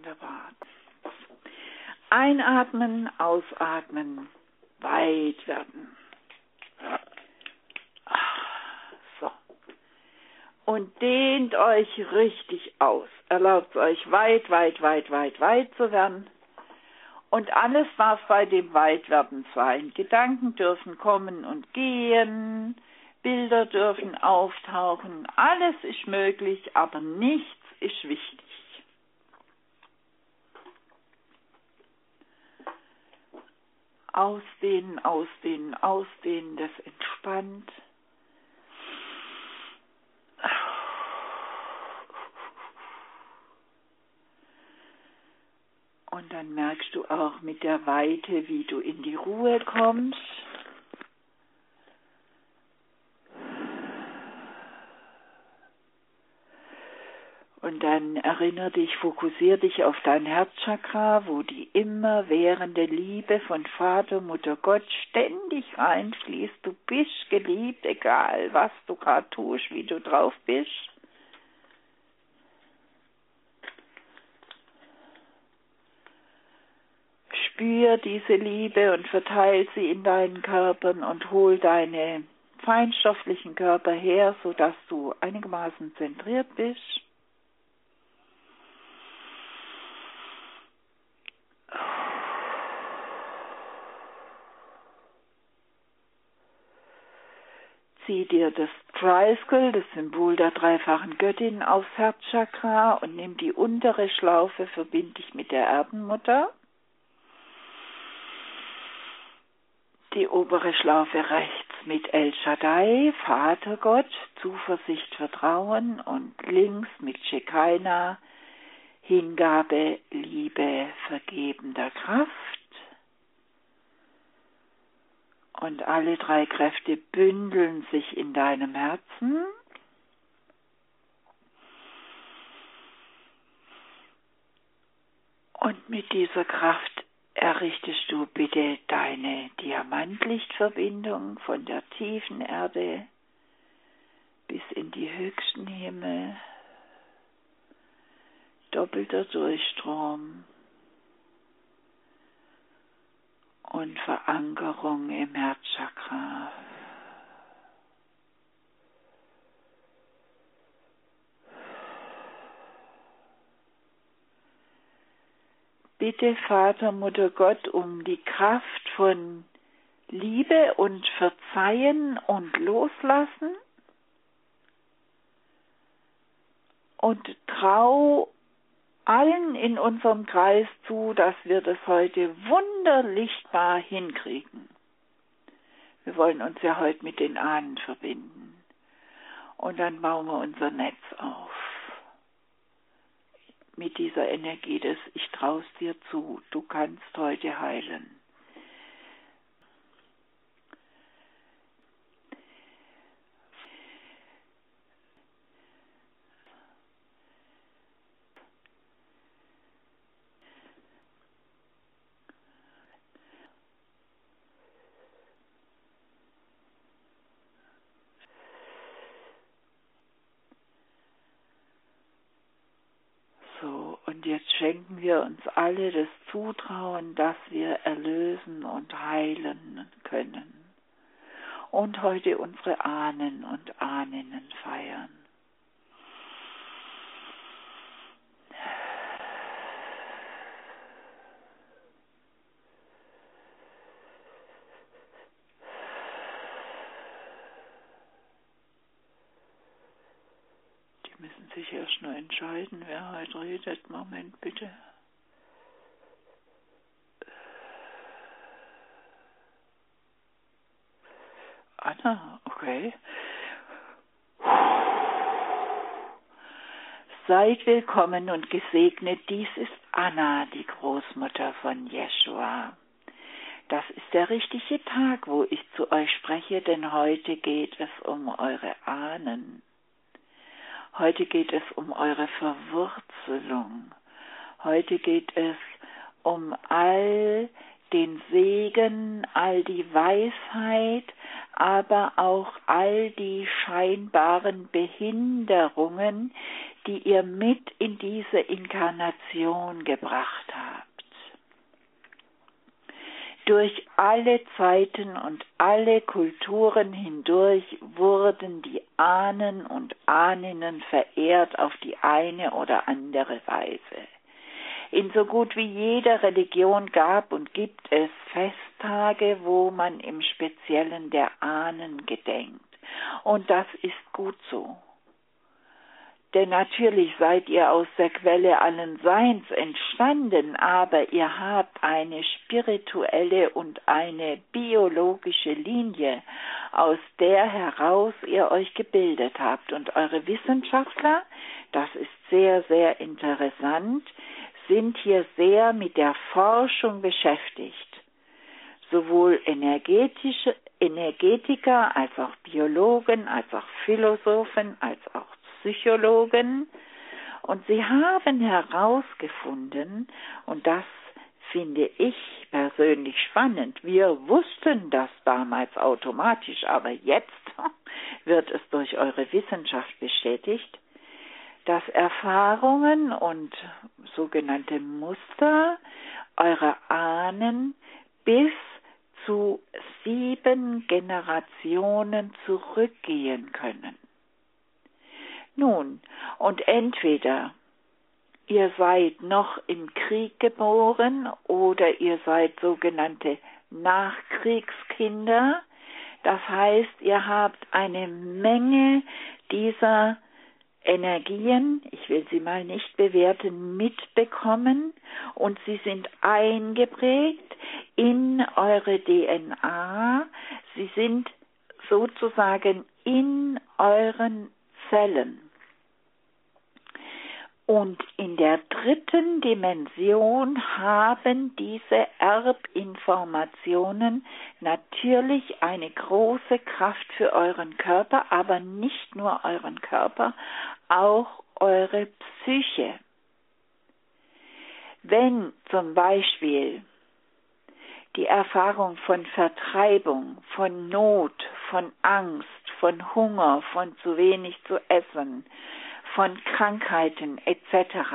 Wunderbar. Einatmen, ausatmen, weit werden. So. Und dehnt euch richtig aus. Erlaubt euch weit zu werden. Und alles darf bei dem Weitwerden sein. Gedanken dürfen kommen und gehen, Bilder dürfen auftauchen. Alles ist möglich, aber nichts ist wichtig. Ausdehnen, ausdehnen, ausdehnen, das entspannt. Und dann merkst du auch mit der Weite, wie du in die Ruhe kommst. Und dann erinnere dich, fokussiere dich auf dein Herzchakra, wo die immerwährende Liebe von Vater, Mutter, Gott ständig reinfließt. Du bist geliebt, egal was du gerade tust, wie du drauf bist. Spür diese Liebe und verteile sie in deinen Körpern und hol deine feinstofflichen Körper her, sodass du einigermaßen zentriert bist. Zieh dir das Triangle, das Symbol der dreifachen Göttin, aufs Herzchakra und nimm die untere Schlaufe, verbind dich mit der Erdenmutter. Die obere Schlaufe rechts mit El Shaddai, Vatergott, Zuversicht, Vertrauen und links mit Shekinah, Hingabe, Liebe, vergebender Kraft. Und alle drei Kräfte bündeln sich in deinem Herzen. Und mit dieser Kraft errichtest du bitte deine Diamantlichtverbindung von der tiefen Erde bis in die höchsten Himmel. Doppelter Durchstrom und Verankerung im Herzchakra. Bitte Vater, Mutter Gott um die Kraft von Liebe und Verzeihen und Loslassen und trau allen in unserem Kreis zu, dass wir das heute wunderlichtbar hinkriegen. Wir wollen uns ja heute mit den Ahnen verbinden. Und dann bauen wir unser Netz auf. Mit dieser Energie des Ich trau's dir zu, du kannst heute heilen. So, und jetzt schenken wir uns alle das Zutrauen, dass wir erlösen und heilen können. Und heute unsere Ahnen und Ahninnen feiern. Die müssen sich erst nur entscheiden, wer heute redet. Moment bitte. Anna, okay. Seid willkommen und gesegnet, dies ist Anna, die Großmutter von Jeschua. Das ist der richtige Tag, wo ich zu euch spreche, denn heute geht es um eure Ahnen. Heute geht es um eure Verwurzelung. Heute geht es um all den Segen, all die Weisheit, aber auch all die scheinbaren Behinderungen, die ihr mit in diese Inkarnation gebracht habt. Durch alle Zeiten und alle Kulturen hindurch wurden die Ahnen und Ahninnen verehrt auf die eine oder andere Weise. In so gut wie jeder Religion gab und gibt es Festtage, wo man im Speziellen der Ahnen gedenkt. Und das ist gut so. Denn natürlich seid ihr aus der Quelle allen Seins entstanden, aber ihr habt eine spirituelle und eine biologische Linie, aus der heraus ihr euch gebildet habt. Und eure Wissenschaftler, das ist sehr, sehr interessant, sind hier sehr mit der Forschung beschäftigt. Sowohl Energetiker als auch Biologen, als auch Philosophen, als auch Psychologen, und sie haben herausgefunden, und das finde ich persönlich spannend, wir wussten das damals automatisch, aber jetzt wird es durch eure Wissenschaft bestätigt, dass Erfahrungen und sogenannte Muster eurer Ahnen bis zu 7 Generationen zurückgehen können. Nun, und entweder ihr seid noch im Krieg geboren oder ihr seid sogenannte Nachkriegskinder. Das heißt, ihr habt eine Menge dieser Energien, ich will sie mal nicht bewerten, mitbekommen und sie sind eingeprägt in eure DNA. Sie sind sozusagen in euren Zellen. Und in der 3. Dimension haben diese Erbinformationen natürlich eine große Kraft für euren Körper, aber nicht nur euren Körper, auch eure Psyche. Wenn zum Beispiel die Erfahrung von Vertreibung, von Not, von Angst, von Hunger, von zu wenig zu essen, von Krankheiten etc.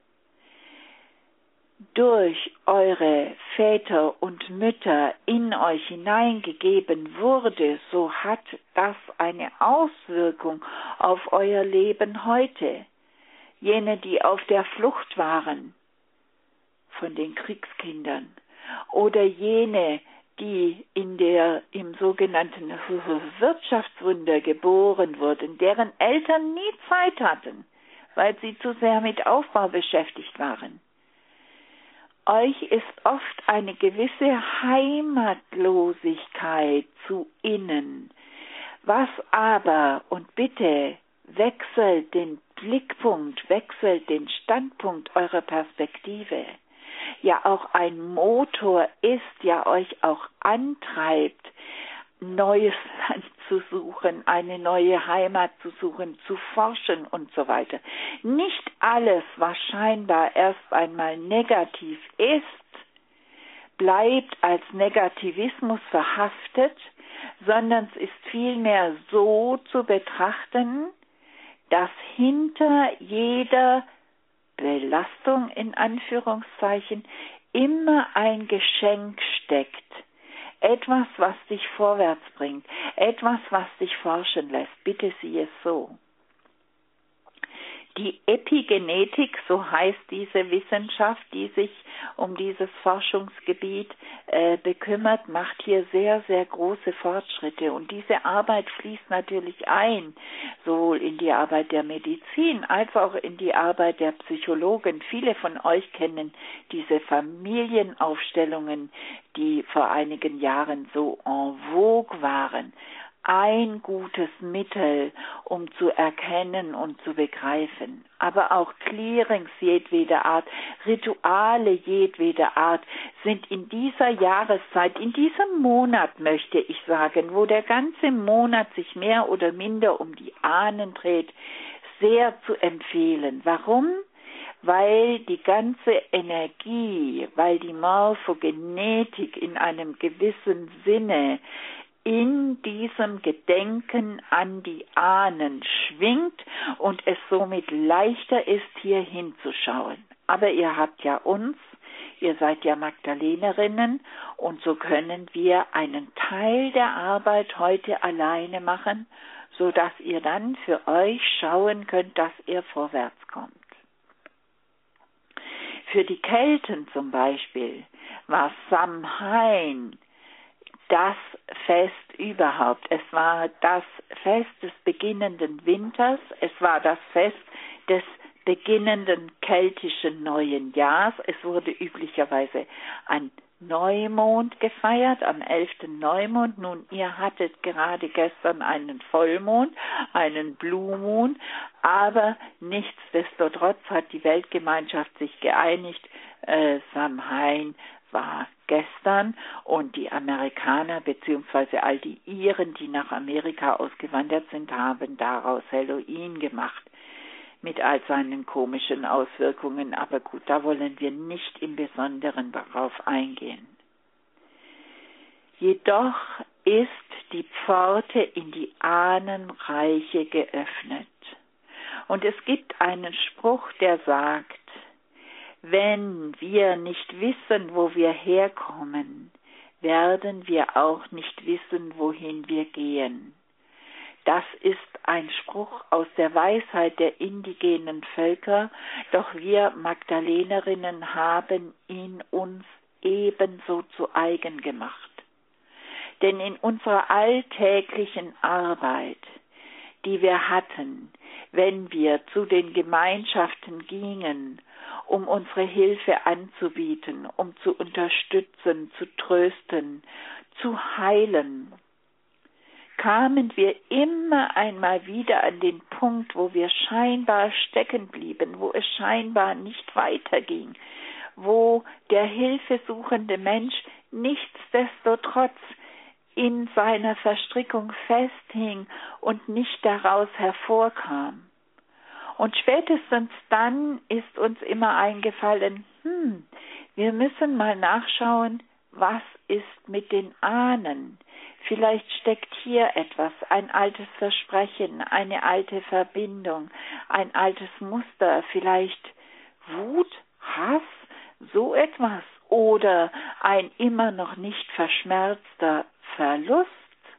durch eure Väter und Mütter in euch hineingegeben wurde, so hat das eine Auswirkung auf euer Leben heute. Jene, die auf der Flucht waren von den Kriegskindern oder jene, die im sogenannten Wirtschaftswunder geboren wurden, deren Eltern nie Zeit hatten, weil sie zu sehr mit Aufbau beschäftigt waren. Euch ist oft eine gewisse Heimatlosigkeit zu innen, was aber, und bitte wechselt den Blickpunkt, wechselt den Standpunkt eurer Perspektive, ja auch ein Motor ist, ja euch auch antreibt, neues Land zu suchen, eine neue Heimat zu suchen, zu forschen und so weiter. Nicht alles, was scheinbar erst einmal negativ ist, bleibt als Negativismus verhaftet, sondern es ist vielmehr so zu betrachten, dass hinter jeder Belastung in Anführungszeichen immer ein Geschenk steckt. Etwas, was dich vorwärts bringt. Etwas, was dich forschen lässt. Bitte sieh es so. Die Epigenetik, so heißt diese Wissenschaft, die sich um dieses Forschungsgebiet bekümmert, macht hier sehr, sehr große Fortschritte. Und diese Arbeit fließt natürlich ein, sowohl in die Arbeit der Medizin als auch in die Arbeit der Psychologen. Viele von euch kennen diese Familienaufstellungen, die vor einigen Jahren so en vogue waren. Ein gutes Mittel, um zu erkennen und zu begreifen. Aber auch Clearings jedweder Art, Rituale jedweder Art sind in dieser Jahreszeit, in diesem Monat möchte ich sagen, wo der ganze Monat sich mehr oder minder um die Ahnen dreht, sehr zu empfehlen. Warum? Weil die ganze Energie, weil die Morphogenetik in einem gewissen Sinne in diesem Gedenken an die Ahnen schwingt und es somit leichter ist, hier hinzuschauen. Aber ihr habt ja uns, ihr seid ja Magdalenerinnen und so können wir einen Teil der Arbeit heute alleine machen, sodass ihr dann für euch schauen könnt, dass ihr vorwärts kommt. Für die Kelten zum Beispiel war Samhain das Fest überhaupt. Es war das Fest des beginnenden Winters, es war das Fest des beginnenden keltischen neuen Jahres. Es wurde üblicherweise an Neumond gefeiert, am 11. Neumond. Nun, ihr hattet gerade gestern einen Vollmond, einen Blue Moon, aber nichtsdestotrotz hat die Weltgemeinschaft sich geeinigt, Samhain war gestern und die Amerikaner bzw. all die Iren, die nach Amerika ausgewandert sind, haben daraus Halloween gemacht. Mit all seinen komischen Auswirkungen, aber gut, da wollen wir nicht im Besonderen darauf eingehen. Jedoch ist die Pforte in die Ahnenreiche geöffnet. Und es gibt einen Spruch, der sagt, wenn wir nicht wissen, wo wir herkommen, werden wir auch nicht wissen, wohin wir gehen. Das ist ein Spruch aus der Weisheit der indigenen Völker, doch wir Magdalenerinnen haben ihn uns ebenso zu eigen gemacht. Denn in unserer alltäglichen Arbeit, die wir hatten, wenn wir zu den Gemeinschaften gingen, um unsere Hilfe anzubieten, um zu unterstützen, zu trösten, zu heilen, kamen wir immer einmal wieder an den Punkt, wo wir scheinbar stecken blieben, wo es scheinbar nicht weiterging, wo der hilfesuchende Mensch nichtsdestotrotz in seiner Verstrickung festhing und nicht daraus hervorkam. Und spätestens dann ist uns immer eingefallen, wir müssen mal nachschauen, was ist mit den Ahnen? Vielleicht steckt hier etwas, ein altes Versprechen, eine alte Verbindung, ein altes Muster, vielleicht Wut, Hass, so etwas oder ein immer noch nicht verschmerzter Verlust.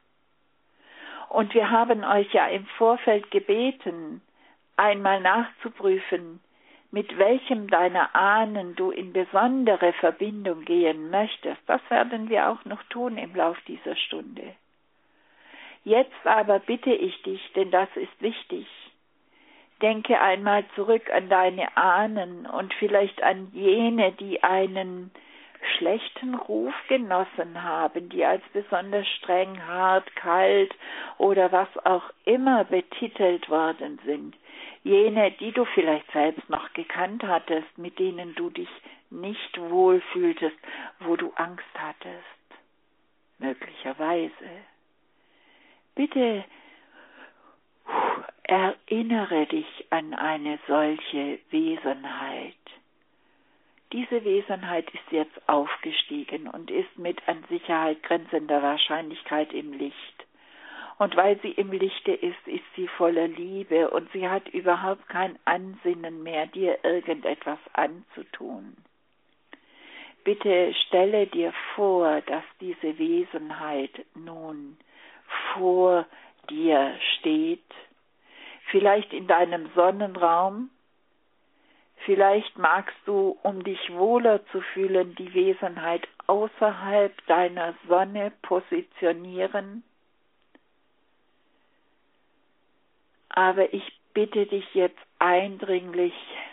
Und wir haben euch ja im Vorfeld gebeten, einmal nachzuprüfen, mit welchem deiner Ahnen du in besondere Verbindung gehen möchtest. Das werden wir auch noch tun im Lauf dieser Stunde. Jetzt aber bitte ich dich, denn das ist wichtig, denke einmal zurück an deine Ahnen und vielleicht an jene, die einen schlechten Ruf genossen haben, die als besonders streng, hart, kalt oder was auch immer betitelt worden sind. Jene, die du vielleicht selbst noch gekannt hattest, mit denen du dich nicht wohlfühltest, wo du Angst hattest, möglicherweise. Bitte erinnere dich an eine solche Wesenheit. Diese Wesenheit ist jetzt aufgestiegen und ist mit an Sicherheit grenzender Wahrscheinlichkeit im Licht. Und weil sie im Lichte ist, ist sie voller Liebe und sie hat überhaupt kein Ansinnen mehr, dir irgendetwas anzutun. Bitte stelle dir vor, dass diese Wesenheit nun vor dir steht, vielleicht in deinem Sonnenraum. Vielleicht magst du, um dich wohler zu fühlen, die Wesenheit außerhalb deiner Sonne positionieren. Aber ich bitte dich jetzt eindringlich,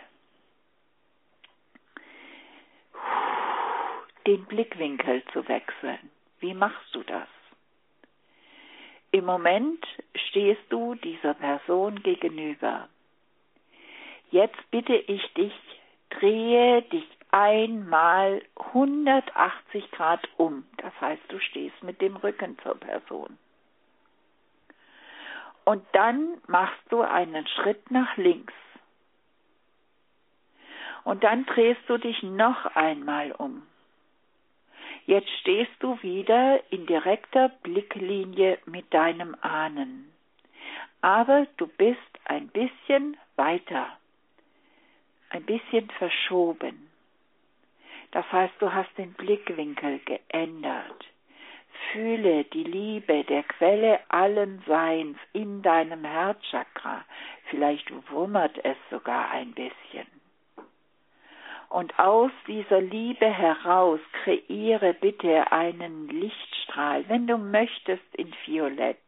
den Blickwinkel zu wechseln. Wie machst du das? Im Moment stehst du dieser Person gegenüber. Jetzt bitte ich dich, drehe dich einmal 180 Grad um. Das heißt, du stehst mit dem Rücken zur Person. Und dann machst du einen Schritt nach links. Und dann drehst du dich noch einmal um. Jetzt stehst du wieder in direkter Blicklinie mit deinem Ahnen. Aber du bist ein bisschen weiter, ein bisschen verschoben. Das heißt, du hast den Blickwinkel geändert. Fühle die Liebe der Quelle allen Seins in deinem Herzchakra. Vielleicht wummert es sogar ein bisschen. Und aus dieser Liebe heraus kreiere bitte einen Lichtstrahl, wenn du möchtest, in Violett.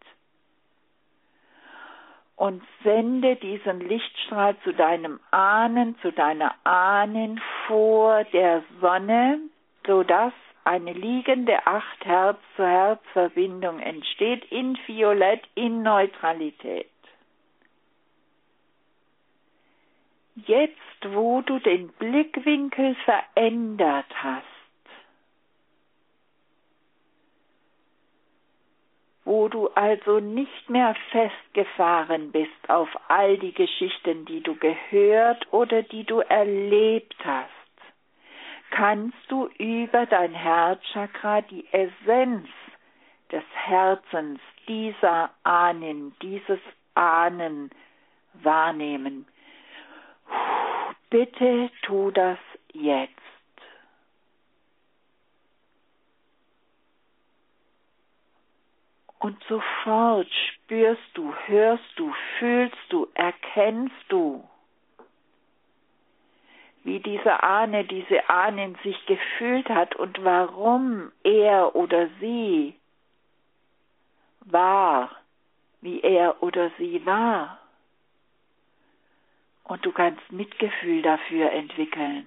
Und sende diesen Lichtstrahl zu deinem Ahnen, zu deiner Ahnen vor der Sonne, sodass eine liegende 8-Herz-zu-Herz-Verbindung entsteht in Violett, in Neutralität. Jetzt, wo du den Blickwinkel verändert hast, wo du also nicht mehr festgefahren bist auf all die Geschichten, die du gehört oder die du erlebt hast, kannst du über dein Herzchakra die Essenz des Herzens dieser Ahnen, dieses Ahnen wahrnehmen. Bitte tu das jetzt. Und sofort spürst du, hörst du, fühlst du, erkennst du, wie diese Ahnen sich gefühlt hat und warum er oder sie war, wie er oder sie war. Und du kannst Mitgefühl dafür entwickeln.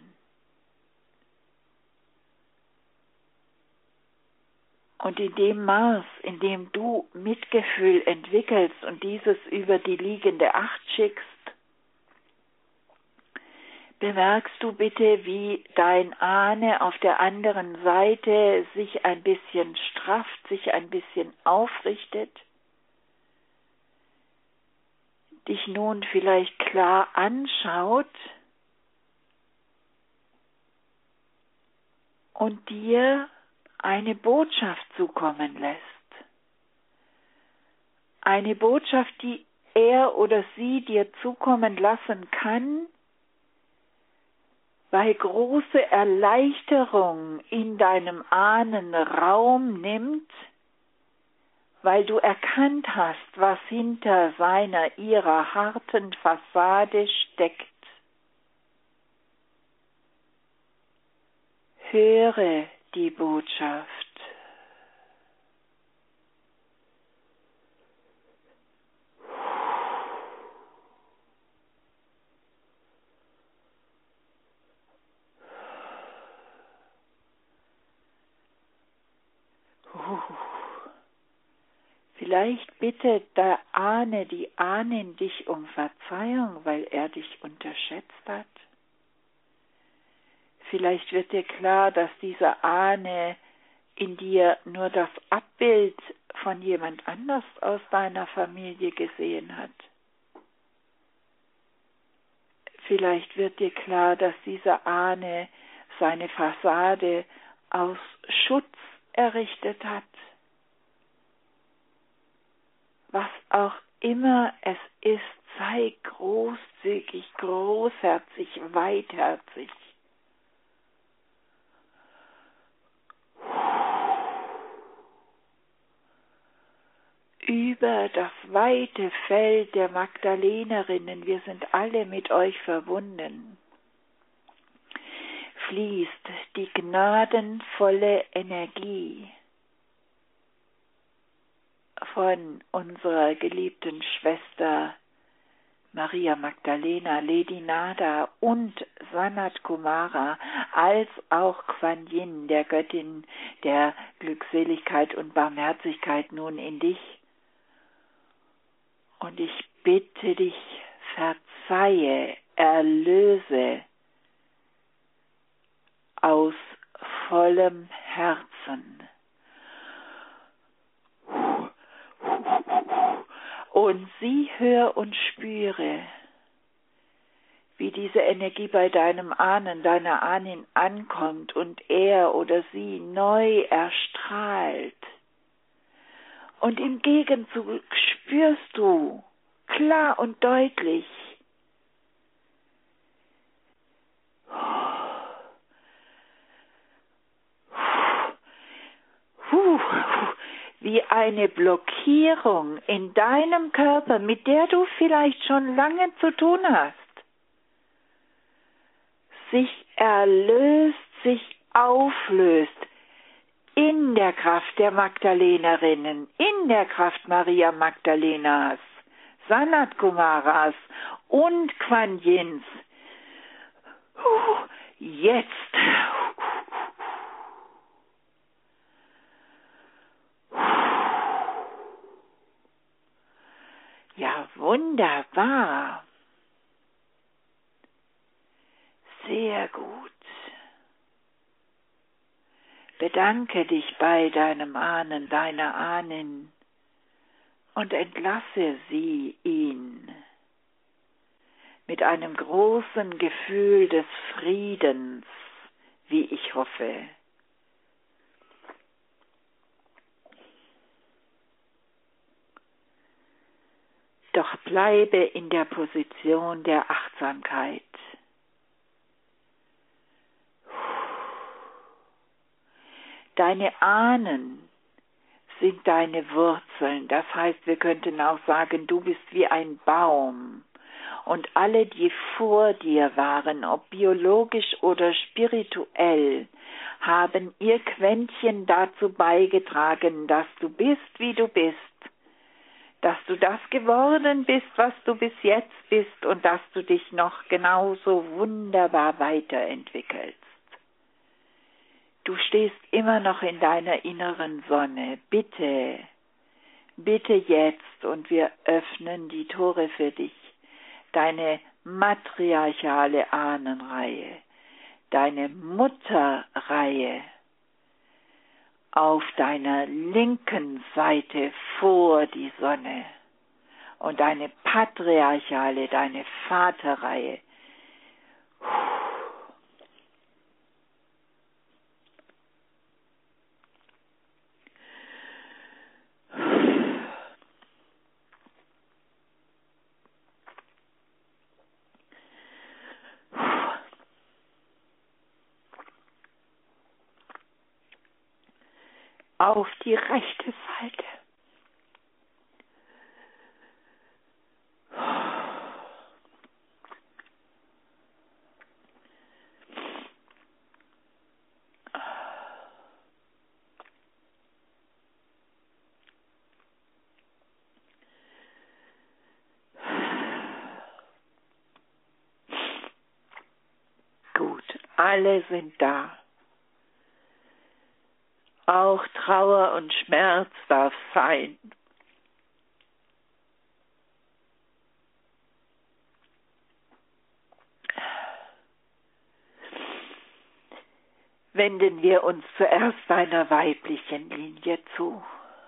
Und in dem Maß, in dem du Mitgefühl entwickelst und dieses über die liegende 8 schickst, bemerkst du bitte, wie dein Ahne auf der anderen Seite sich ein bisschen strafft, sich ein bisschen aufrichtet, dich nun vielleicht klar anschaut und dir eine Botschaft zukommen lässt. Eine Botschaft, die er oder sie dir zukommen lassen kann, weil große Erleichterung in deinem Ahnen Raum nimmt, weil du erkannt hast, was hinter ihrer harten Fassade steckt. Höre die Botschaft. Vielleicht bittet der Ahne, die Ahnen dich um Verzeihung, weil er dich unterschätzt hat. Vielleicht wird dir klar, dass dieser Ahne in dir nur das Abbild von jemand anders aus deiner Familie gesehen hat. Vielleicht wird dir klar, dass dieser Ahne seine Fassade aus Schutz errichtet hat. Was auch immer es ist, sei großzügig, großherzig, weitherzig. Über das weite Feld der Magdalenerinnen, wir sind alle mit euch verbunden, fließt die gnadenvolle Energie von unserer geliebten Schwester Maria Magdalena, Lady Nada und Sanat Kumara, als auch Kuan Yin, der Göttin der Glückseligkeit und Barmherzigkeit, nun in dich. Und ich bitte dich, verzeihe, erlöse aus vollem Herzen. Und sieh, hör und spüre, wie diese Energie bei deinem Ahnen, deiner Ahnin ankommt und er oder sie neu erstrahlt. Und im Gegenzug spürst du klar und deutlich, wie eine Blockierung in deinem Körper, mit der du vielleicht schon lange zu tun hast, sich erlöst, sich auflöst in der Kraft der Magdalenerinnen, in der Kraft Maria Magdalenas, Sanat Kumaras und Kuan Yins. Jetzt. Ja, wunderbar. Sehr gut. Bedanke dich bei deinem Ahnen, deiner Ahnin und entlasse sie, ihn, mit einem großen Gefühl des Friedens, wie ich hoffe. Doch bleibe in der Position der Achtsamkeit. Deine Ahnen sind deine Wurzeln. Das heißt, wir könnten auch sagen, du bist wie ein Baum. Und alle, die vor dir waren, ob biologisch oder spirituell, haben ihr Quäntchen dazu beigetragen, dass du bist, wie du bist. Dass du das geworden bist, was du bis jetzt bist und dass du dich noch genauso wunderbar weiterentwickelst. Du stehst immer noch in deiner inneren Sonne. Bitte, bitte jetzt, und wir öffnen die Tore für dich, deine matriarchale Ahnenreihe, deine Mutterreihe auf deiner linken Seite vor die Sonne und deine patriarchale, deine Vaterreihe. Auf die rechte Seite. Gut, alle sind da. Auch Trauer und Schmerz darf sein. Wenden wir uns zuerst deiner weiblichen Linie zu.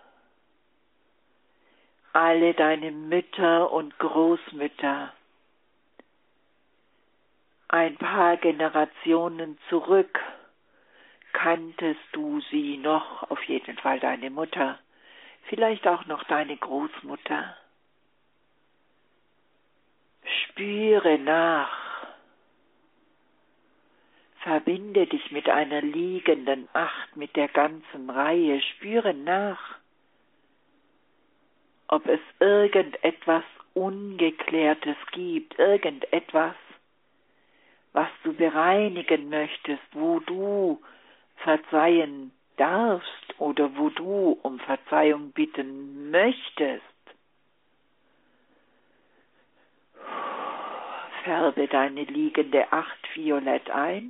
Alle deine Mütter und Großmütter, ein paar Generationen zurück, kanntest du sie noch, auf jeden Fall deine Mutter, vielleicht auch noch deine Großmutter. Spüre nach. Verbinde dich mit einer liegenden Acht, mit der ganzen Reihe. Spüre nach, ob es irgendetwas Ungeklärtes gibt, irgendetwas, was du bereinigen möchtest, wo du verzeihen darfst oder wo du um Verzeihung bitten möchtest. Färbe deine liegende Acht violett ein.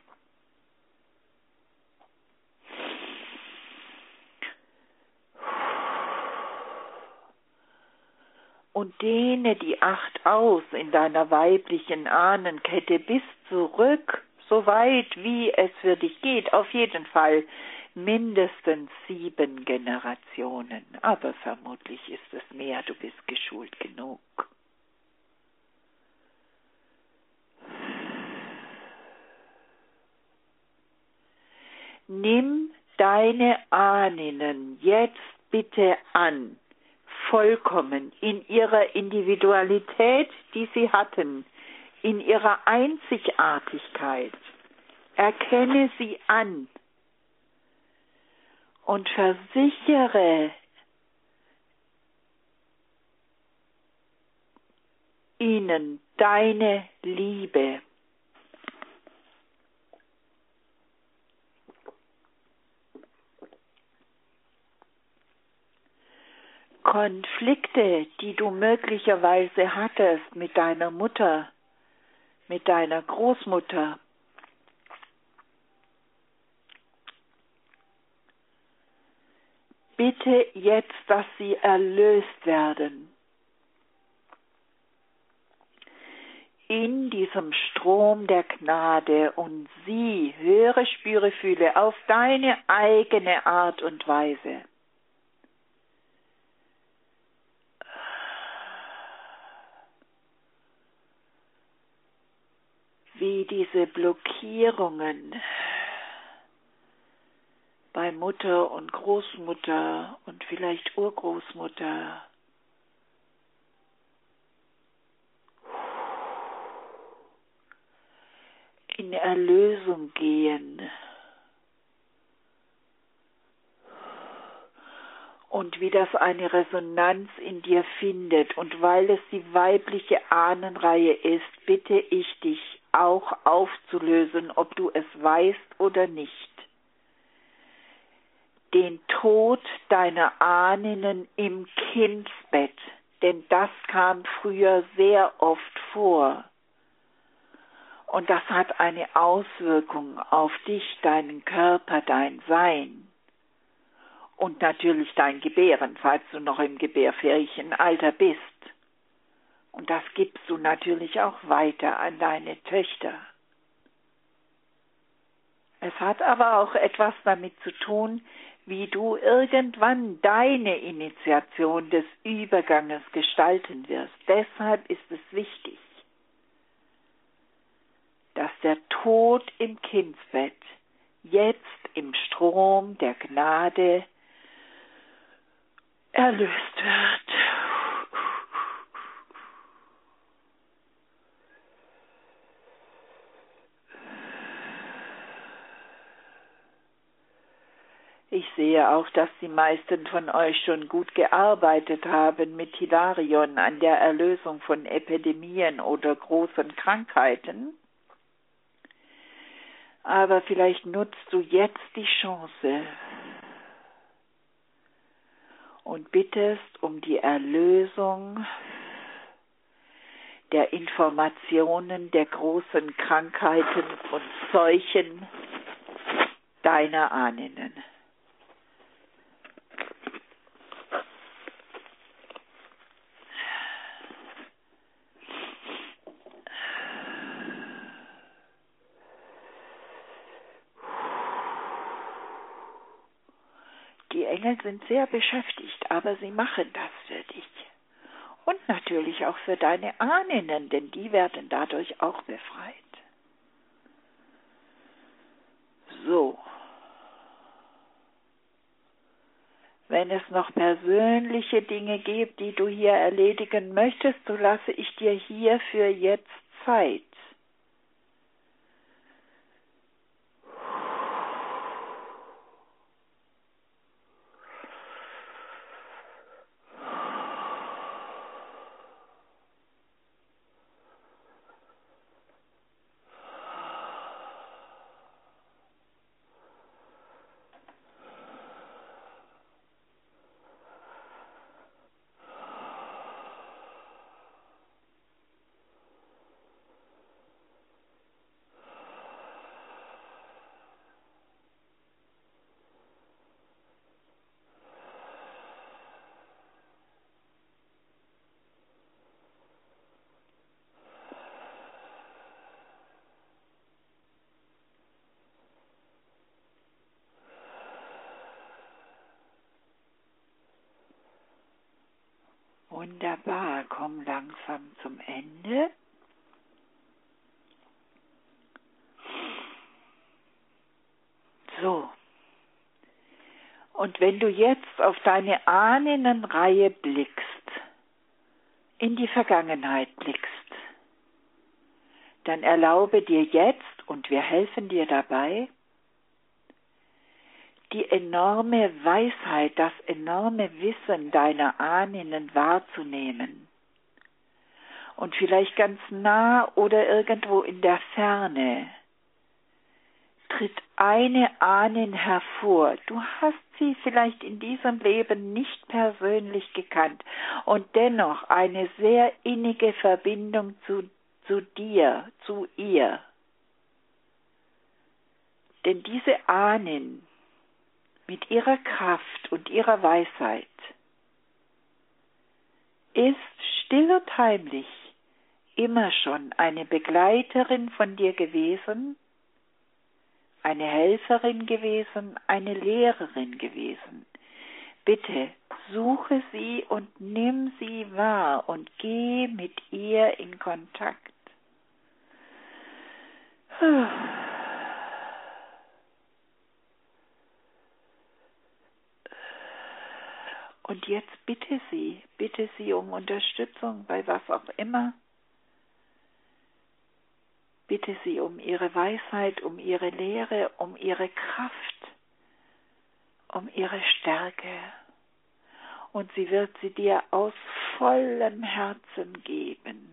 Und dehne die Acht aus in deiner weiblichen Ahnenkette bis zurück, so weit wie es für dich geht. Auf jeden Fall mindestens 7 Generationen. Aber vermutlich ist es mehr, du bist geschult genug. Nimm deine Ahnen jetzt bitte an, vollkommen in ihrer Individualität, die sie hatten, in ihrer Einzigartigkeit. Erkenne sie an und versichere ihnen deine Liebe. Konflikte, die du möglicherweise hattest mit deiner Mutter, mit deiner Großmutter, bitte jetzt, dass sie erlöst werden. In diesem Strom der Gnade und sie, höre, spüre, fühle auf deine eigene Art und Weise. Wie diese Blockierungen bei Mutter und Großmutter und vielleicht Urgroßmutter in Erlösung gehen und wie das eine Resonanz in dir findet. Und weil es die weibliche Ahnenreihe ist, bitte ich dich auch aufzulösen, ob du es weißt oder nicht. Den Tod deiner Ahnen im Kindsbett, denn das kam früher sehr oft vor. Und das hat eine Auswirkung auf dich, deinen Körper, dein Sein und natürlich dein Gebären, falls du noch im gebärfähigen Alter bist. Und das gibst du natürlich auch weiter an deine Töchter. Es hat aber auch etwas damit zu tun, wie du irgendwann deine Initiation des Überganges gestalten wirst. Deshalb ist es wichtig, dass der Tod im Kindsbett jetzt im Strom der Gnade erlöst wird. Ich sehe auch, dass die meisten von euch schon gut gearbeitet haben mit Hilarion an der Erlösung von Epidemien oder großen Krankheiten. Aber vielleicht nutzt du jetzt die Chance und bittest um die Erlösung der Informationen der großen Krankheiten und Seuchen deiner Ahnen. Die Engel sind sehr beschäftigt, aber sie machen das für dich. Und natürlich auch für deine Ahnen, denn die werden dadurch auch befreit. So. Wenn es noch persönliche Dinge gibt, die du hier erledigen möchtest, so lasse ich dir hierfür jetzt Zeit. Wunderbar, komm langsam zum Ende. So, Und wenn du jetzt auf deine Ahnenreihe blickst, in die Vergangenheit blickst, dann erlaube dir jetzt, und wir helfen dir dabei, die enorme Weisheit, das enorme Wissen deiner Ahnen wahrzunehmen. Und vielleicht ganz nah oder irgendwo in der Ferne tritt eine Ahnen hervor. Du hast sie vielleicht in diesem Leben nicht persönlich gekannt und dennoch eine sehr innige Verbindung zu dir, zu ihr. Denn diese Ahnen mit ihrer Kraft und ihrer Weisheit ist still und heimlich immer schon eine Begleiterin von dir gewesen, eine Helferin gewesen, eine Lehrerin gewesen. Bitte suche sie und nimm sie wahr und geh mit ihr in Kontakt. Und jetzt bitte sie um Unterstützung bei was auch immer. Bitte sie um ihre Weisheit, um ihre Lehre, um ihre Kraft, um ihre Stärke. Und sie wird sie dir aus vollem Herzen geben.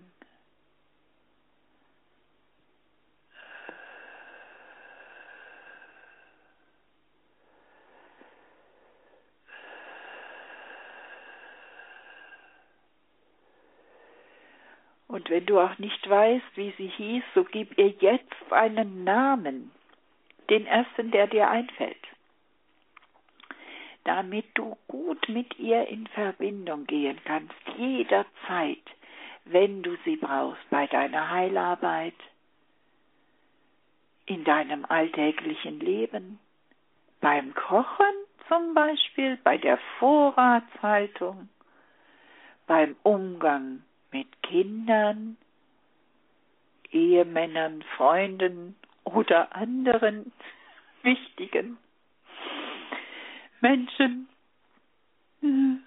Und wenn du auch nicht weißt, wie sie hieß, so gib ihr jetzt einen Namen, den ersten, der dir einfällt, damit du gut mit ihr in Verbindung gehen kannst, jederzeit, wenn du sie brauchst, bei deiner Heilarbeit, in deinem alltäglichen Leben, beim Kochen zum Beispiel, bei der Vorratshaltung, beim Umgang mit Kindern, Ehemännern, Freunden oder anderen wichtigen Menschen. Und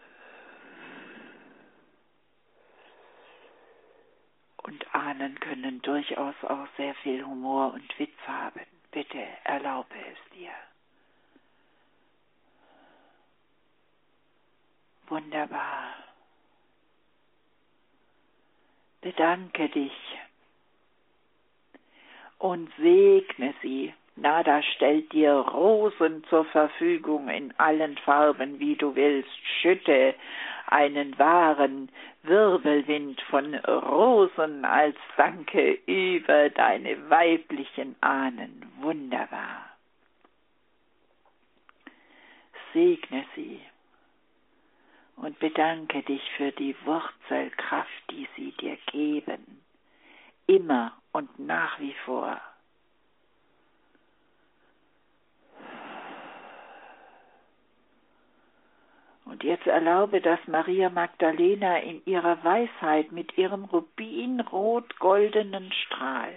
Ahnen können durchaus auch sehr viel Humor und Witz haben. Bitte erlaube es dir. Wunderbar. Bedanke dich und segne sie. Nada stellt dir Rosen zur Verfügung in allen Farben, wie du willst. Schütte einen wahren Wirbelwind von Rosen als Danke über deine weiblichen Ahnen. Wunderbar. Segne sie und bedanke dich für die Wurzelkraft, die sie dir geben, immer und nach wie vor. Und jetzt erlaube, dass Maria Magdalena in ihrer Weisheit mit ihrem rubinrot-goldenen Strahl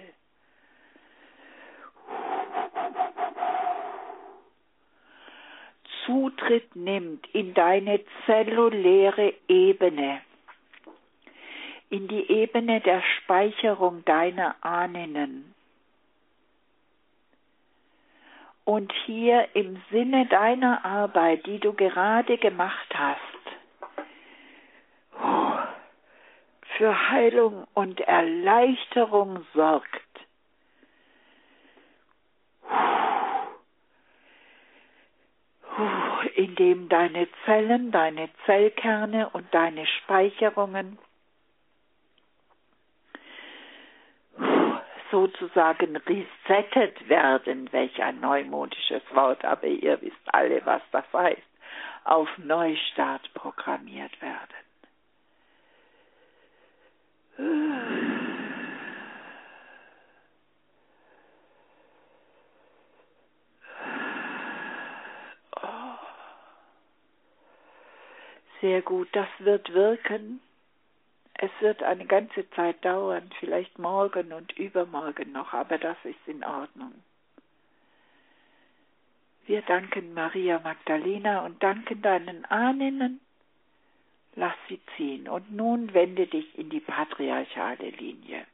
Zutritt nimmt in deine zelluläre Ebene, in die Ebene der Speicherung deiner Ahnen. Und hier im Sinne deiner Arbeit, die du gerade gemacht hast, für Heilung und Erleichterung sorgt. Indem deine Zellen, deine Zellkerne und deine Speicherungen sozusagen resettet werden, welch ein neumodisches Wort, aber ihr wisst alle, was das heißt, auf Neustart programmiert werden. Sehr gut, das wird wirken. Es wird eine ganze Zeit dauern, vielleicht morgen und übermorgen noch, aber das ist in Ordnung. Wir danken Maria Magdalena und danken deinen Ahnen. Lass sie ziehen. Und nun wende dich in die patriarchale Linie.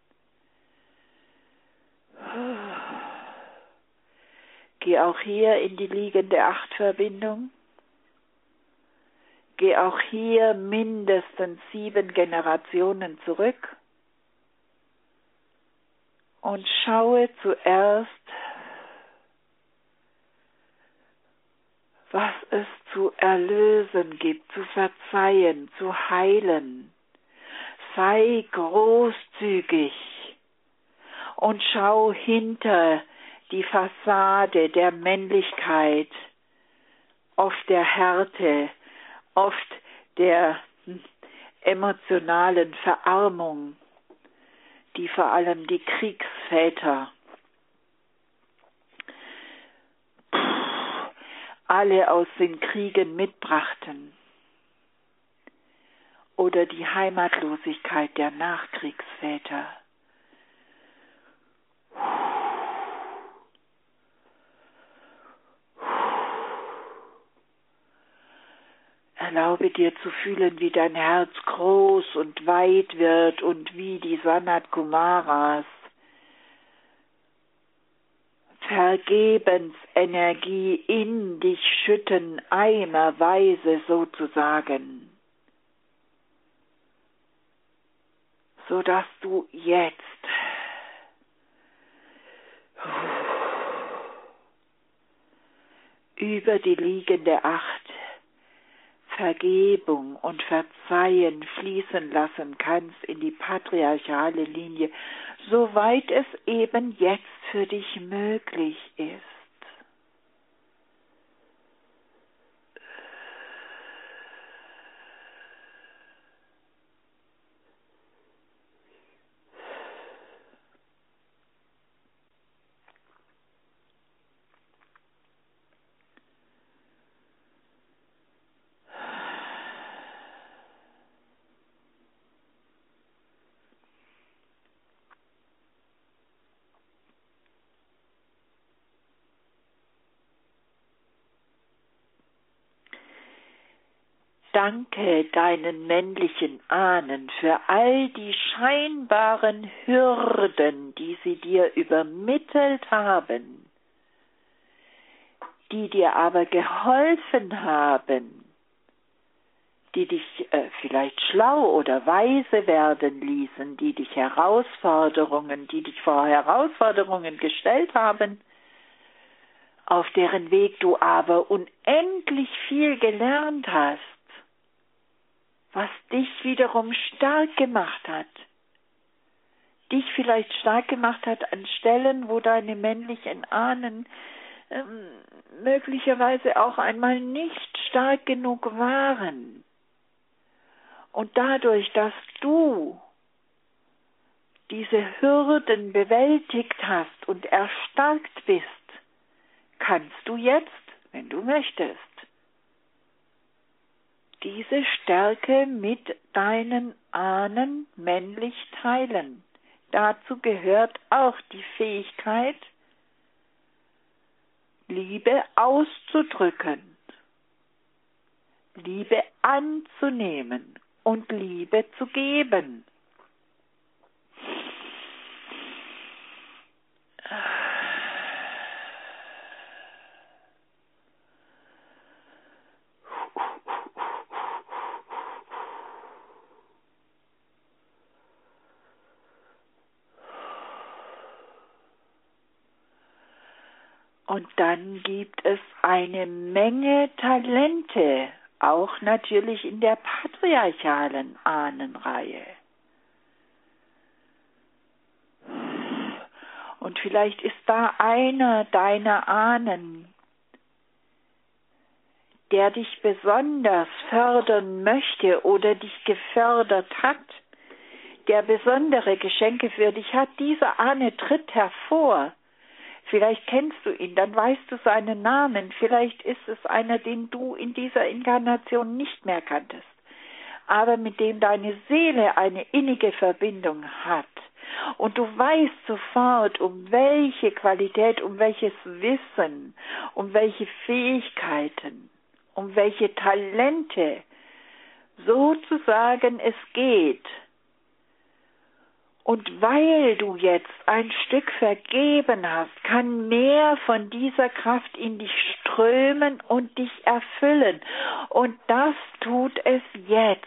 Geh auch hier in die liegende Achtverbindung. Geh auch hier mindestens 7 Generationen zurück und schaue zuerst, was es zu erlösen gibt, zu verzeihen, zu heilen. Sei großzügig und schau hinter die Fassade der Männlichkeit, oft der Härte, oft der emotionalen Verarmung, die vor allem die Kriegsväter alle aus den Kriegen mitbrachten, oder die Heimatlosigkeit der Nachkriegsväter. Erlaube dir zu fühlen, wie dein Herz groß und weit wird und wie die Sanat Kumaras Vergebensenergie in dich schütten, eimerweise sozusagen, sodass du jetzt über die liegende Acht Vergebung und Verzeihen fließen lassen kannst in die patriarchale Linie, soweit es eben jetzt für dich möglich ist. Danke deinen männlichen Ahnen für all die scheinbaren Hürden, die sie dir übermittelt haben, die dir aber geholfen haben, die dich vielleicht schlau oder weise werden ließen, die dich vor Herausforderungen gestellt haben, auf deren Weg du aber unendlich viel gelernt hast, was dich wiederum stark gemacht hat. Dich vielleicht stark gemacht hat an Stellen, wo deine männlichen Ahnen möglicherweise auch einmal nicht stark genug waren. Und dadurch, dass du diese Hürden bewältigt hast und erstarkt bist, kannst du jetzt, wenn du möchtest, diese Stärke mit deinen Ahnen männlich teilen. Dazu gehört auch die Fähigkeit, Liebe auszudrücken, Liebe anzunehmen und Liebe zu geben. Und dann gibt es eine Menge Talente, auch natürlich in der patriarchalen Ahnenreihe. Und vielleicht ist da einer deiner Ahnen, der dich besonders fördern möchte oder dich gefördert hat, der besondere Geschenke für dich hat. Dieser Ahne tritt hervor. Vielleicht kennst du ihn, dann weißt du seinen Namen. Vielleicht ist es einer, den du in dieser Inkarnation nicht mehr kanntest, aber mit dem deine Seele eine innige Verbindung hat. Und du weißt sofort, um welche Qualität, um welches Wissen, um welche Fähigkeiten, um welche Talente sozusagen es geht. Und weil du jetzt ein Stück vergeben hast, kann mehr von dieser Kraft in dich strömen und dich erfüllen. Und das tut es jetzt.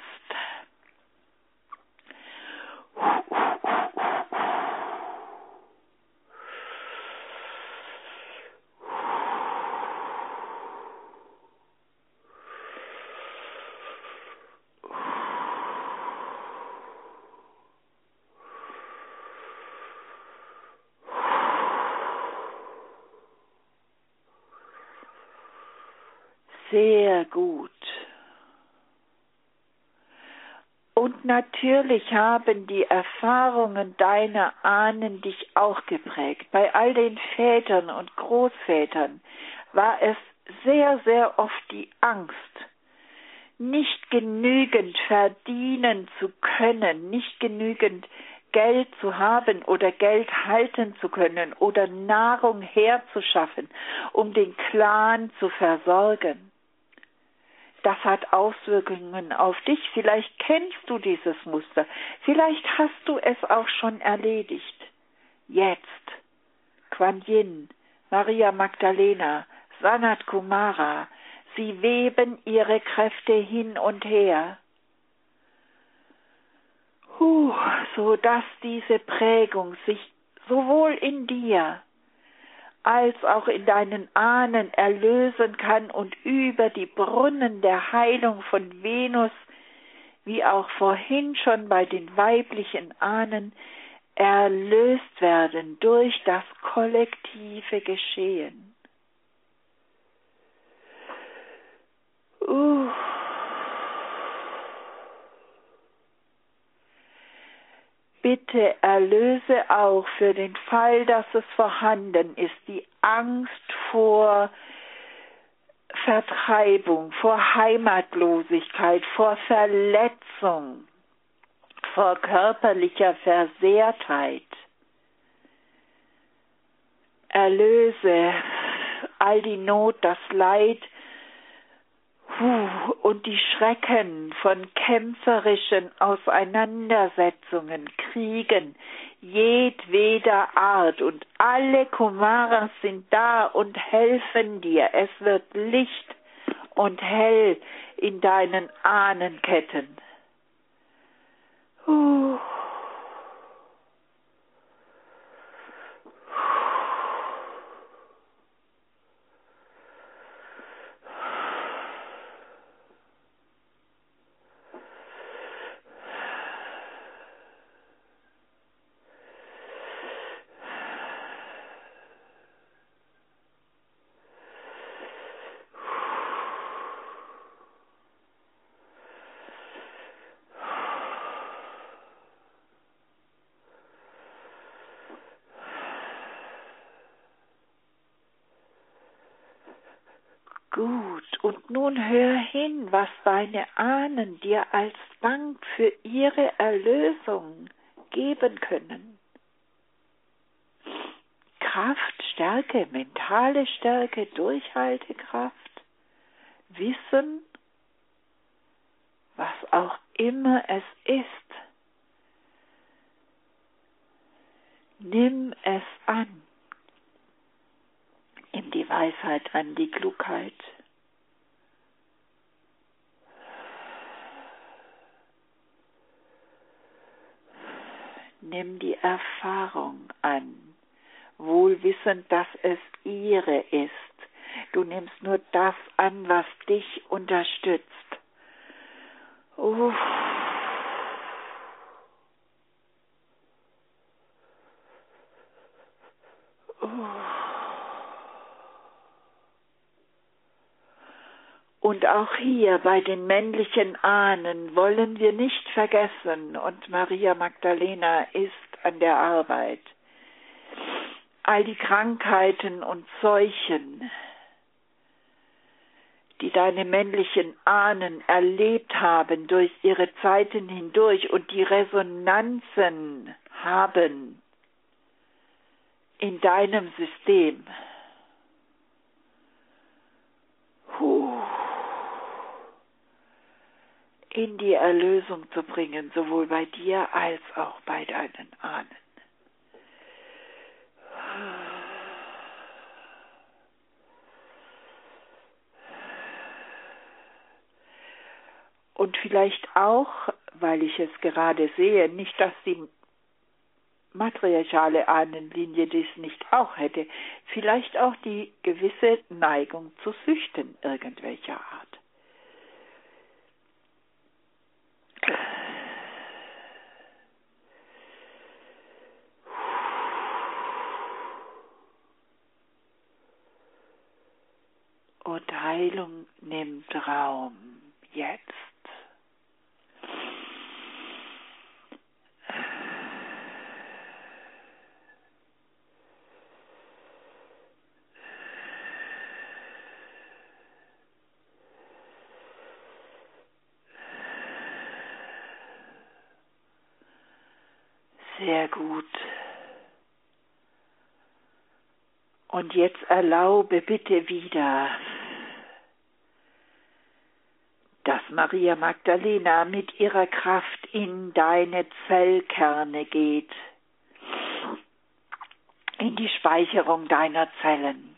Sehr gut. Und natürlich haben die Erfahrungen deiner Ahnen dich auch geprägt. Bei all den Vätern und Großvätern war es sehr, sehr oft die Angst, nicht genügend verdienen zu können, nicht genügend Geld zu haben oder Geld halten zu können oder Nahrung herzuschaffen, um den Clan zu versorgen. Das hat Auswirkungen auf dich. Vielleicht kennst du dieses Muster. Vielleicht hast du es auch schon erledigt. Jetzt. Kuan Yin, Maria Magdalena, Sanat Kumara, sie weben ihre Kräfte hin und her, so dass diese Prägung sich sowohl in dir als auch in deinen Ahnen erlösen kann und über die Brunnen der Heilung von Venus, wie auch vorhin schon bei den weiblichen Ahnen, erlöst werden durch das kollektive Geschehen. Bitte erlöse auch für den Fall, dass es vorhanden ist, die Angst vor Vertreibung, vor Heimatlosigkeit, vor Verletzung, vor körperlicher Versehrtheit. Erlöse all die Not, das Leid und die Schrecken von kämpferischen Auseinandersetzungen, Kriegen, jedweder Art. Und alle Kumaras sind da und helfen dir. Es wird Licht und hell in deinen Ahnenketten. Gut, und nun hör hin, was deine Ahnen dir als Dank für ihre Erlösung geben können. Kraft, Stärke, mentale Stärke, Durchhaltekraft, Wissen, was auch immer es ist. Nimm es an. Nimm die Weisheit an, die Klugheit. Nimm die Erfahrung an, wohl wissend, dass es ihre ist. Du nimmst nur das an, was dich unterstützt. Und auch hier bei den männlichen Ahnen wollen wir nicht vergessen, und Maria Magdalena ist an der Arbeit, all die Krankheiten und Seuchen, die deine männlichen Ahnen erlebt haben durch ihre Zeiten hindurch und die Resonanzen haben in deinem System, in die Erlösung zu bringen, sowohl bei dir als auch bei deinen Ahnen. Und vielleicht auch, weil ich es gerade sehe, nicht, dass die matriarchale Ahnenlinie dies nicht auch hätte, vielleicht auch die gewisse Neigung zu Süchten irgendwelcher Art. Und Heilung nimmt Raum jetzt. Sehr gut. Und jetzt erlaube bitte wieder, dass Maria Magdalena mit ihrer Kraft in deine Zellkerne geht, in die Speicherung deiner Zellen.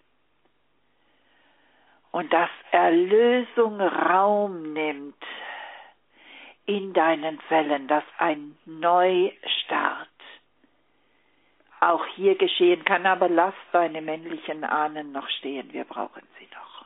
Und dass Erlösung Raum nimmt in deinen Zellen, dass ein Neustart auch hier geschehen kann, aber lass deine männlichen Ahnen noch stehen, wir brauchen sie noch.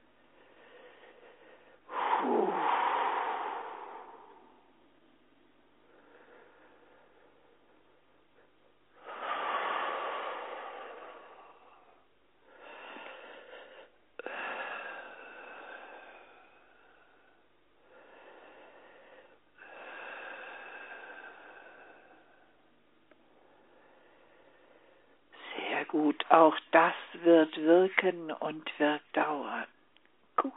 Sehr gut, auch das wird wirken und wird dauern. Gut.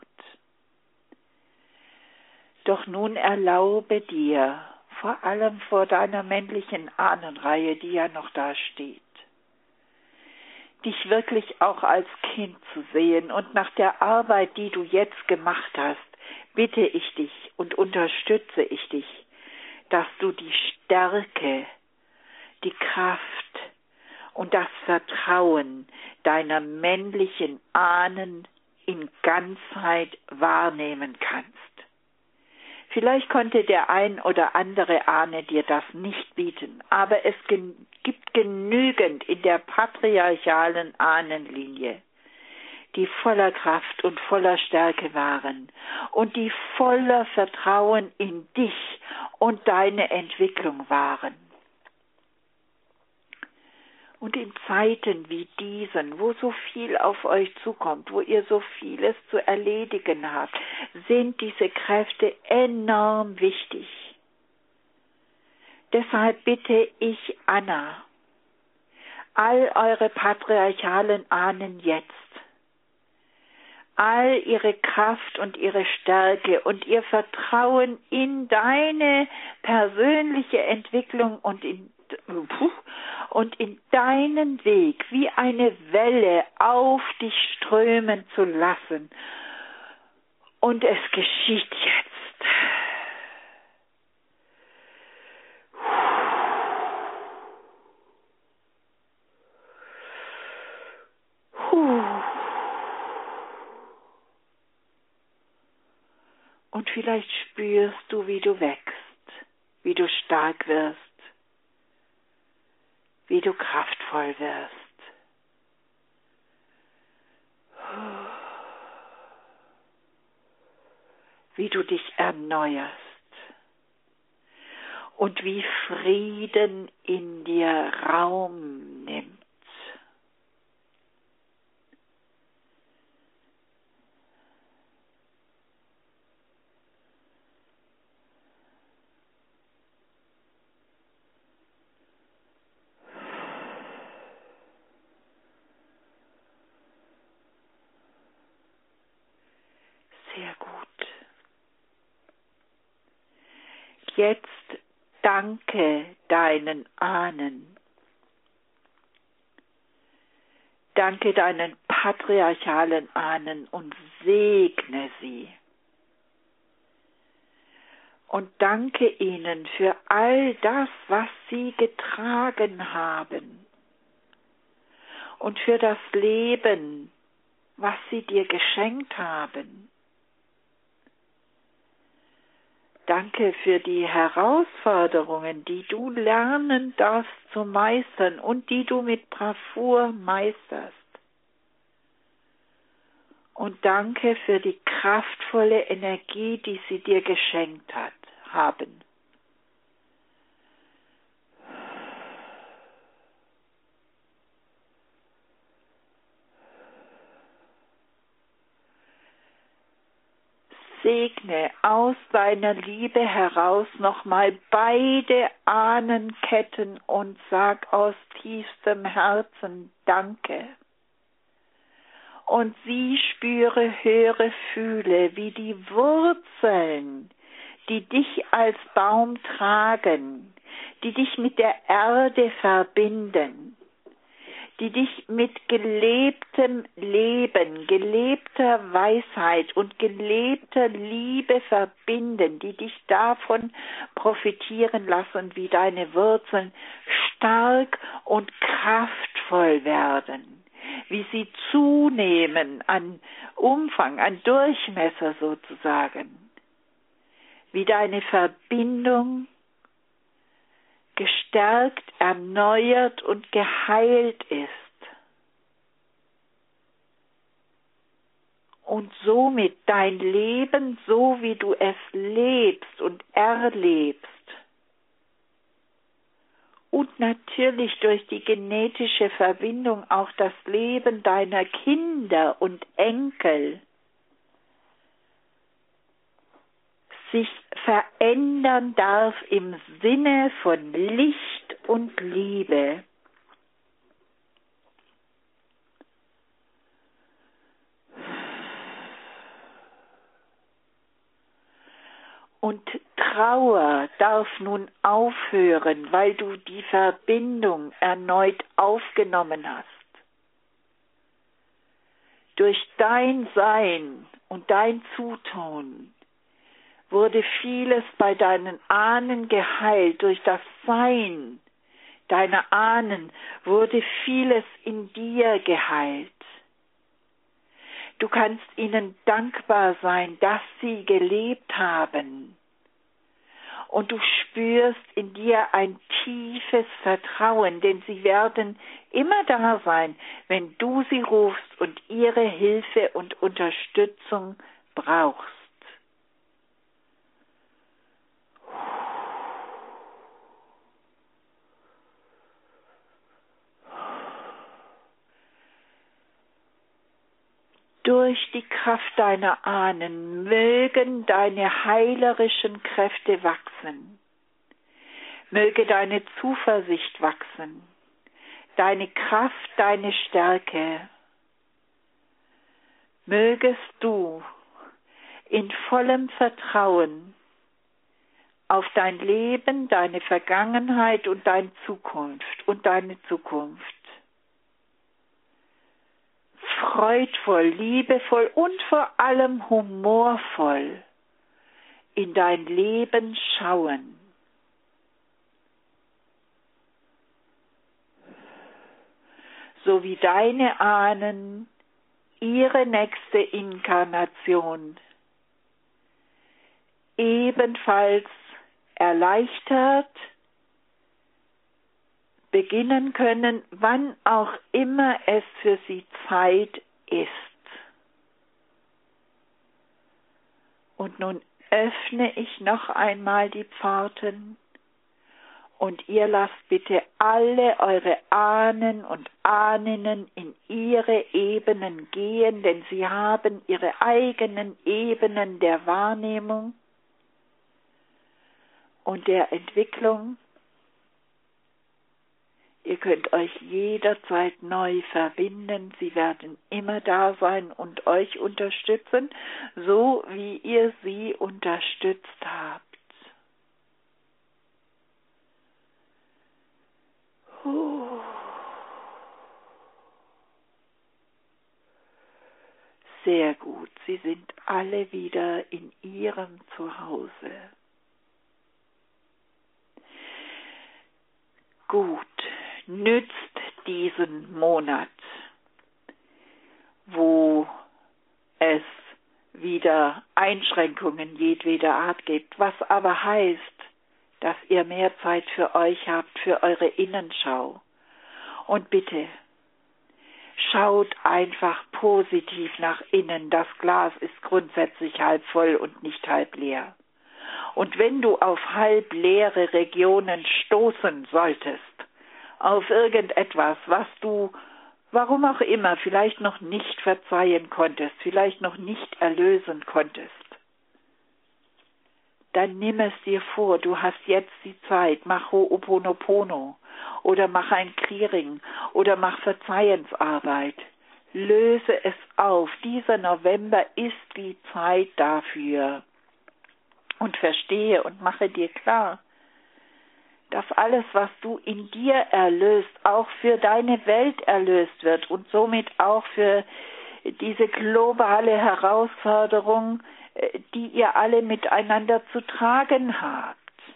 Doch nun erlaube dir, vor allem vor deiner männlichen Ahnenreihe, die ja noch da steht, dich wirklich auch als Kind zu sehen, und nach der Arbeit, die du jetzt gemacht hast, bitte ich dich und unterstütze ich dich, dass du die Stärke, die Kraft und das Vertrauen deiner männlichen Ahnen in Ganzheit wahrnehmen kannst. Vielleicht konnte der ein oder andere Ahne dir das nicht bieten, aber es gibt genügend in der patriarchalen Ahnenlinie, die voller Kraft und voller Stärke waren und die voller Vertrauen in dich und deine Entwicklung waren. Und in Zeiten wie diesen, wo so viel auf euch zukommt, wo ihr so vieles zu erledigen habt, sind diese Kräfte enorm wichtig. Deshalb bitte ich Anna, all eure patriarchalen Ahnen jetzt, all ihre Kraft und ihre Stärke und ihr Vertrauen in deine persönliche Entwicklung und in deinen Weg wie eine Welle auf dich strömen zu lassen. Und es geschieht jetzt. Und vielleicht spürst du, wie du wächst, wie du stark wirst, wie du kraftvoll wirst. Wie du dich erneuerst und wie Frieden in dir Raum nimmt. Sehr gut. Jetzt danke deinen Ahnen. Danke deinen patriarchalen Ahnen und segne sie. Und danke ihnen für all das, was sie getragen haben. Und für das Leben, was sie dir geschenkt haben. Danke für die Herausforderungen, die du lernen darfst zu meistern und die du mit Bravour meisterst. Und danke für die kraftvolle Energie, die sie dir geschenkt haben. Segne aus deiner Liebe heraus nochmal beide Ahnenketten und sag aus tiefstem Herzen Danke. Und sie spüre, höre, fühle, wie die Wurzeln, die dich als Baum tragen, die dich mit der Erde verbinden, die dich mit gelebtem Leben, gelebter Weisheit und gelebter Liebe verbinden, die dich davon profitieren lassen, wie deine Wurzeln stark und kraftvoll werden, wie sie zunehmen an Umfang, an Durchmesser sozusagen, wie deine Verbindung gestärkt, erneuert und geheilt ist und somit dein Leben, so wie du es lebst und erlebst und natürlich durch die genetische Verbindung auch das Leben deiner Kinder und Enkel sich verändern darf im Sinne von Licht und Liebe. Und Trauer darf nun aufhören, weil du die Verbindung erneut aufgenommen hast. Durch dein Sein und dein Zutun wurde vieles bei deinen Ahnen geheilt. Durch das Sein deiner Ahnen wurde vieles in dir geheilt. Du kannst ihnen dankbar sein, dass sie gelebt haben. Und du spürst in dir ein tiefes Vertrauen, denn sie werden immer da sein, wenn du sie rufst und ihre Hilfe und Unterstützung brauchst. Durch die Kraft deiner Ahnen mögen deine heilerischen Kräfte wachsen. Möge deine Zuversicht wachsen, deine Kraft, deine Stärke. Mögest du in vollem Vertrauen auf dein Leben, deine Vergangenheit und deine Zukunft freudvoll, liebevoll und vor allem humorvoll in dein Leben schauen. So wie deine Ahnen ihre nächste Inkarnation ebenfalls erleichtert beginnen können, wann auch immer es für sie Zeit ist. Und nun öffne ich noch einmal die Pforten und ihr lasst bitte alle eure Ahnen und Ahninnen in ihre Ebenen gehen, denn sie haben ihre eigenen Ebenen der Wahrnehmung und der Entwicklung. Ihr könnt euch jederzeit neu verbinden. Sie werden immer da sein und euch unterstützen, so wie ihr sie unterstützt habt. Sehr gut, Sie sind alle wieder in Ihrem Zuhause. Gut, nützt diesen Monat, wo es wieder Einschränkungen jedweder Art gibt, was aber heißt, dass ihr mehr Zeit für euch habt, für eure Innenschau. Und bitte, schaut einfach positiv nach innen. Das Glas ist grundsätzlich halb voll und nicht halb leer. Und wenn du auf halb leere Regionen stoßen solltest, auf irgendetwas, was du, warum auch immer, vielleicht noch nicht verzeihen konntest, vielleicht noch nicht erlösen konntest, dann nimm es dir vor, du hast jetzt die Zeit, mach Ho'oponopono oder mach ein Clearing oder mach Verzeihensarbeit. Löse es auf. Dieser November ist die Zeit dafür. Und verstehe und mache dir klar, dass alles, was du in dir erlöst, auch für deine Welt erlöst wird und somit auch für diese globale Herausforderung, die ihr alle miteinander zu tragen habt.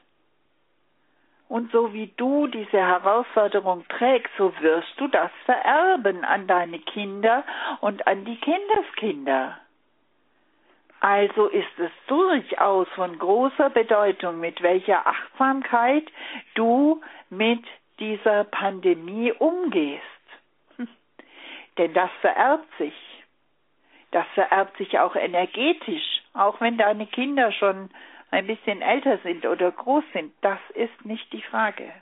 Und so wie du diese Herausforderung trägst, so wirst du das vererben an deine Kinder und an die Kindeskinder. Also ist es durchaus von großer Bedeutung, mit welcher Achtsamkeit du mit dieser Pandemie umgehst. Denn das vererbt sich. Das vererbt sich auch energetisch, auch wenn deine Kinder schon ein bisschen älter sind oder groß sind. Das ist nicht die Frage.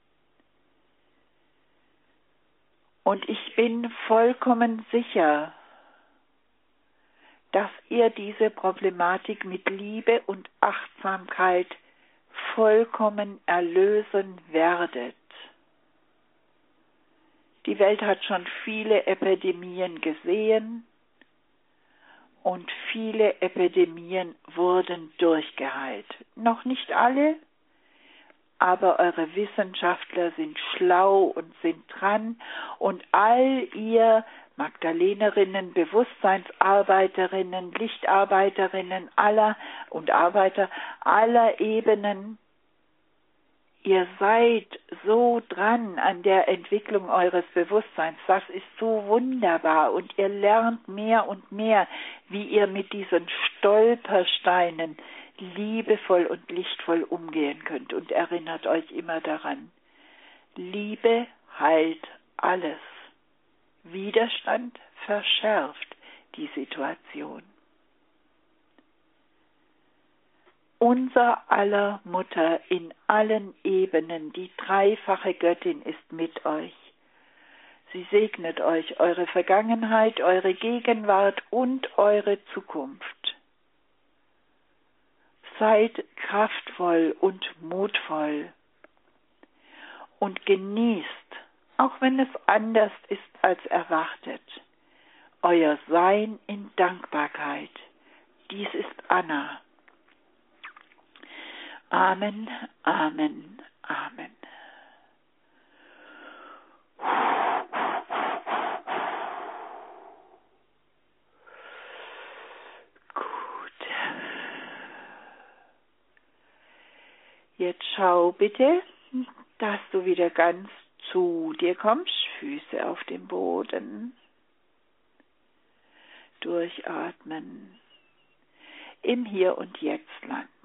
Und ich bin vollkommen sicher, dass ihr diese Problematik mit Liebe und Achtsamkeit vollkommen erlösen werdet. Die Welt hat schon viele Epidemien gesehen und viele Epidemien wurden durchgeheilt. Noch nicht alle, aber eure Wissenschaftler sind schlau und sind dran und all ihr Magdalenerinnen, Bewusstseinsarbeiterinnen, Lichtarbeiterinnen aller und Arbeiter aller Ebenen, ihr seid so dran an der Entwicklung eures Bewusstseins. Das ist so wunderbar und ihr lernt mehr und mehr, wie ihr mit diesen Stolpersteinen liebevoll und lichtvoll umgehen könnt. Und erinnert euch immer daran, Liebe heilt alles. Widerstand verschärft die Situation. Unser aller Mutter in allen Ebenen, die dreifache Göttin, ist mit euch. Sie segnet euch, eure Vergangenheit, eure Gegenwart und eure Zukunft. Seid kraftvoll und mutvoll und genießt, auch wenn es anders ist als erwartet, euer Sein in Dankbarkeit. Dies ist Anna. Amen, Amen, Amen. Gut. Jetzt schau bitte, dass du wieder ganz zu dir kommst, Füße auf dem Boden, durchatmen, im Hier und Jetzt landen.